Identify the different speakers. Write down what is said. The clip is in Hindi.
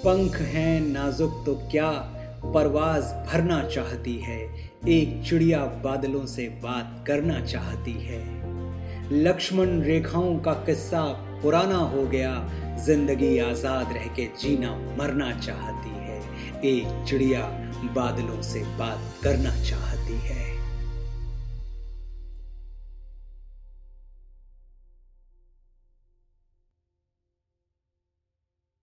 Speaker 1: पंख हैं नाजुक तो क्या परवाज भरना चाहती है, एक चिड़िया बादलों से बात करना चाहती है। लक्ष्मण रेखाओं का किस्सा पुराना हो गया, जिंदगी आजाद रह के जीना मरना चाहती है, एक चिड़िया बादलों से बात करना चाहती है।